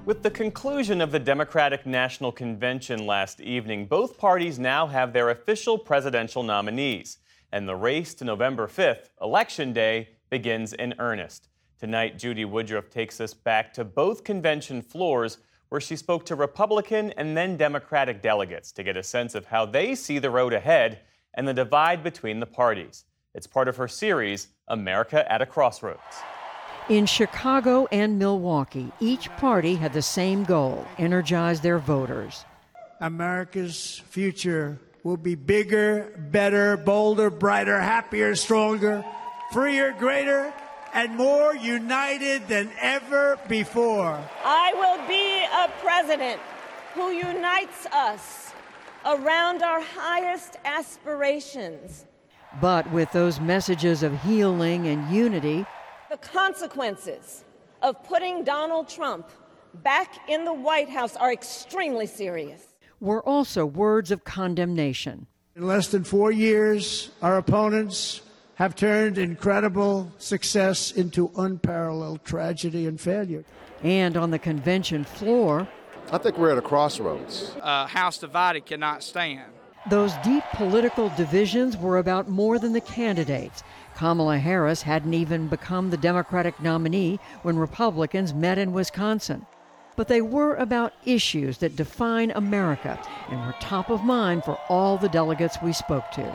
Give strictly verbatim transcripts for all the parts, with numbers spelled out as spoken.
With the conclusion of the Democratic National Convention last evening, both parties now have their official presidential nominees. And the race to November fifth, Election Day, begins in earnest. Tonight, Judy Woodruff takes us back to both convention floors where she spoke to Republican and then Democratic delegates to get a sense of how they see the road ahead and the divide between the parties. It's part of her series, America at a Crossroads. In Chicago and Milwaukee, each party had the same goal: energize their voters. America's future will be bigger, better, bolder, brighter, happier, stronger, freer, greater, and more united than ever before. I will be a president who unites us around our highest aspirations. But with those messages of healing and unity, the consequences of putting Donald Trump back in the White House are extremely serious. Were also words of condemnation. In less than four years, our opponents have turned incredible success into unparalleled tragedy and failure. And on the convention floor, I think we're at a crossroads. A house divided cannot stand. Those deep political divisions were about more than the candidates. Kamala Harris hadn't even become the Democratic nominee when Republicans met in Wisconsin. But they were about issues that define America and were top of mind for all the delegates we spoke to.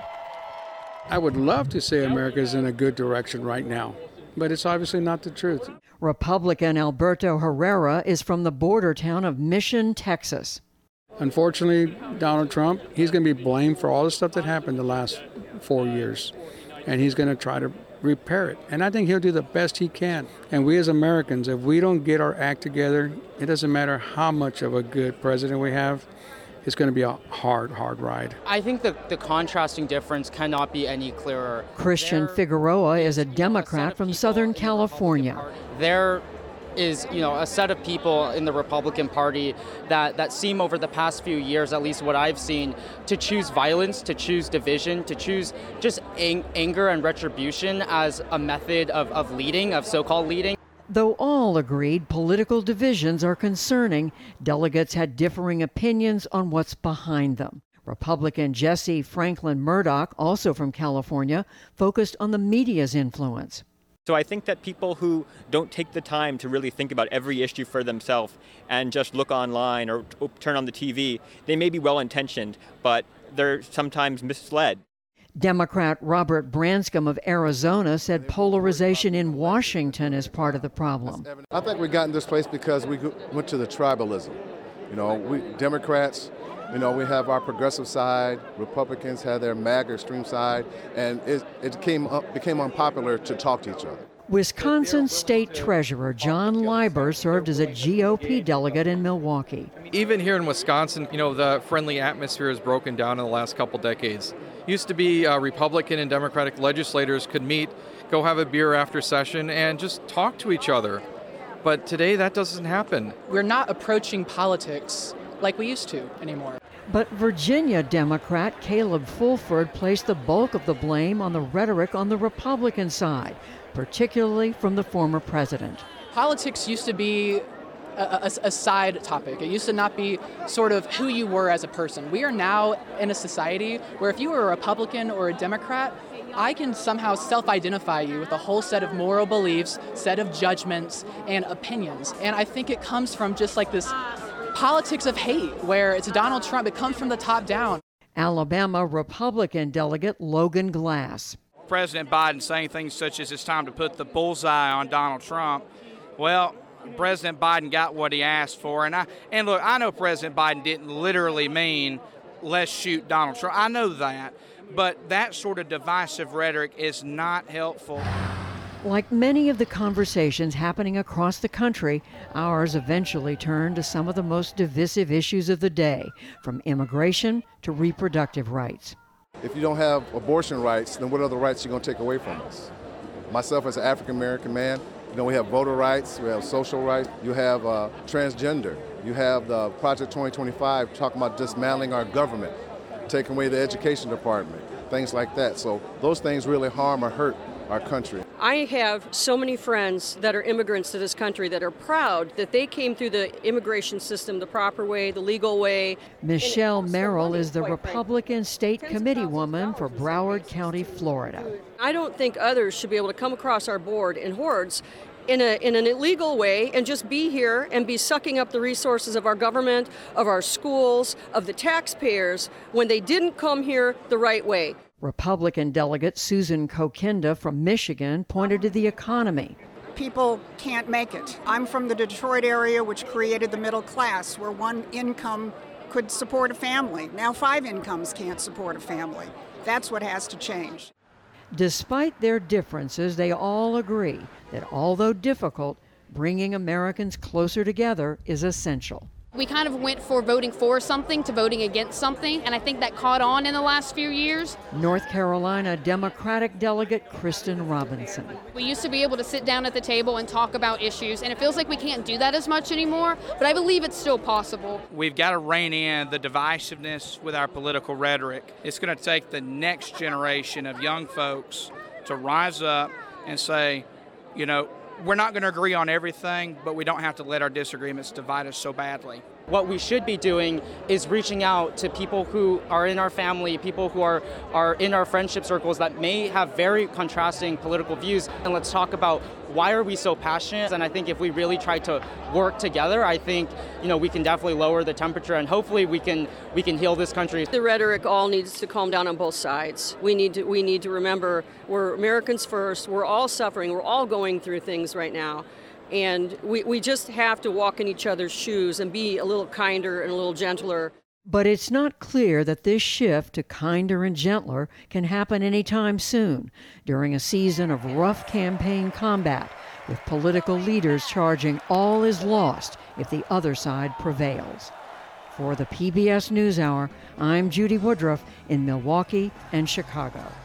I would love to say America's in a good direction right now, but it's obviously not the truth. Republican Alberto Herrera is from the border town of Mission, Texas. Unfortunately, Donald Trump, he's going to be blamed for all the stuff that happened the last four years, and he's going to try to repair it. And I think he'll do the best he can. And we as Americans, if we don't get our act together, it doesn't matter how much of a good president we have, it's going to be a hard, hard ride. I think the, the contrasting difference cannot be any clearer. Christian There Figueroa is a you know, Democrat a from people Southern in the California. Republican Party. There is, you know, a set of people in the Republican Party that, that seem over the past few years, at least what I've seen, to choose violence, to choose division, to choose just ang- anger and retribution as a method of, of leading, of so-called leading. Though all agreed political divisions are concerning, delegates had differing opinions on what's behind them. Republican Jesse Franklin Murdoch, also from California, focused on the media's influence. So I think that people who don't take the time to really think about every issue for themselves and just look online or t- turn on the T V, they may be well-intentioned, but they're sometimes misled. Democrat Robert Branscombe of Arizona said polarization in Washington is part of the problem. I think we got in this place because we went to the tribalism. You know, we Democrats, you know, we have our progressive side, Republicans have their MAGA extreme side, and it, it came up, became unpopular to talk to each other. Wisconsin State Treasurer John Leiber served as a G O P delegate in Milwaukee. Even here in Wisconsin, you know, the friendly atmosphere has broken down in the last couple decades. Used to be uh, Republican and Democratic legislators could meet, go have a beer after session, and just talk to each other. But today that doesn't happen. We're not approaching politics like we used to anymore. But Virginia Democrat Caleb Fulford placed the bulk of the blame on the rhetoric on the Republican side, particularly from the former president. Politics used to be a, a, a side topic. It used to not be sort of who you were as a person. We are now in a society where if you were a Republican or a Democrat, I can somehow self-identify you with a whole set of moral beliefs, set of judgments, and opinions. And I think it comes from just like this politics of hate, where it's Donald Trump. It comes from the top down. Alabama Republican delegate Logan Glass. President Biden saying things such as it's time to put the bullseye on Donald Trump. Well, President Biden got what he asked for. And I and look, I know President Biden didn't literally mean let's shoot Donald Trump. I know that. But that sort of divisive rhetoric is not helpful. Like many of the conversations happening across the country, ours eventually turned to some of the most divisive issues of the day, from immigration to reproductive rights. If you don't have abortion rights, then what other rights are you going to take away from us? Myself as an African-American man, you know, we have voter rights, we have social rights, you have uh, transgender, you have the Project twenty twenty-five talking about dismantling our government, taking away the education department, things like that. So those things really harm or hurt our country. I have so many friends that are immigrants to this country that are proud that they came through the immigration system the proper way, the legal way. Michelle Merrill is the Republican state committee woman for Broward County, Florida. I don't think others should be able to come across our board in hordes in, a, in an illegal way and just be here and be sucking up the resources of our government, of our schools, of the taxpayers when they didn't come here the right way. Republican delegate Susan Kokinda from Michigan pointed to the economy. People can't make it. I'm from the Detroit area, which created the middle class, where one income could support a family. Now five incomes can't support a family. That's what has to change. Despite their differences, they all agree that although difficult, bringing Americans closer together is essential. We kind of went for voting for something to voting against something, and I think that caught on in the last few years. North Carolina Democratic delegate Kristen Robinson. We used to be able to sit down at the table and talk about issues, and it feels like we can't do that as much anymore, but I believe it's still possible. We've got to rein in the divisiveness with our political rhetoric. It's going to take the next generation of young folks to rise up and say, you know, we're not going to agree on everything, but we don't have to let our disagreements divide us so badly. What we should be doing is reaching out to people who are in our family, people who are, are in our friendship circles that may have very contrasting political views, and let's talk about why are we so passionate. And I think if we really try to work together, I think, you know, we can definitely lower the temperature, and hopefully we can we can heal this country. The rhetoric all needs to calm down on both sides. We need to we need to remember we're Americans first. We're all suffering. We're all going through things right now. And we, we just have to walk in each other's shoes and be a little kinder and a little gentler. But it's not clear that this shift to kinder and gentler can happen anytime soon, during a season of rough campaign combat, with political leaders charging all is lost if the other side prevails. For the P B S NewsHour, I'm Judy Woodruff in Milwaukee and Chicago.